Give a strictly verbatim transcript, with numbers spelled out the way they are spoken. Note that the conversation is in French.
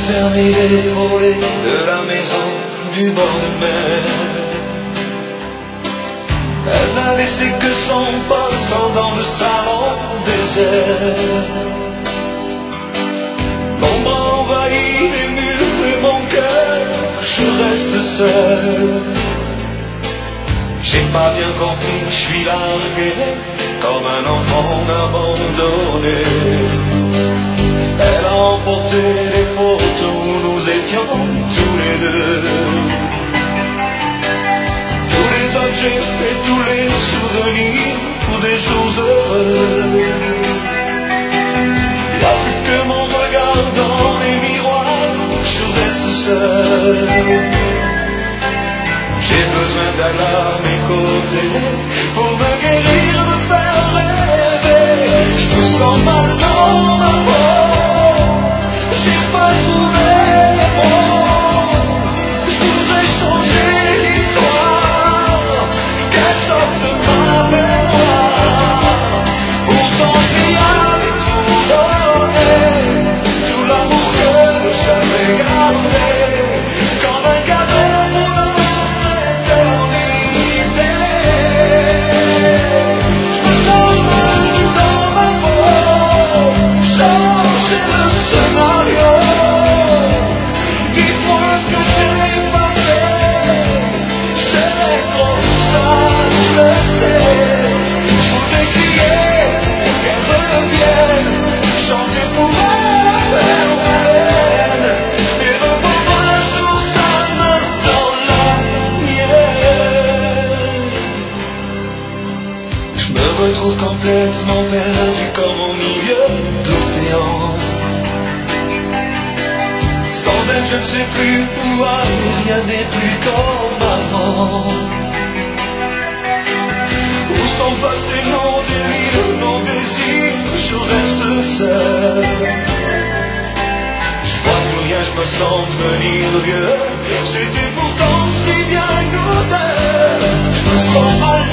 fermer les volets de la maison du bord de mer. Elle n'a laissé que son parfum dans le salon désert. L'ombre envahit les murs et mon cœur, je reste seul. J'ai pas bien compris, je suis largué comme un enfant abandonné. Elle a emporté les photos où nous étions tous les deux. Tous les objets et tous les souvenirs pour des jours heureux. Y'a plus que mon regard dans les miroirs, je reste seul. J'ai besoin d'Allah à mes côtés pour me guérir, me faire rêver. Je me sens mal dans ma peau, j'ai pas trouvé les mots. Je voudrais changer l'histoire, qu'elle sorte ma mémoire. Pourtant je lui avais tout donné, tout l'amour que j'avais gardé, comme un cadeau pour le complètement perdu comme au milieu d'océan. Sans elle je ne sais plus où aller, rien n'est plus comme avant. Où sont passés nos délires, nos désirs, je reste seul. Je vois plus rien, je me sens devenir vieux. C'était pourtant si bien nous deux. Je me sens mal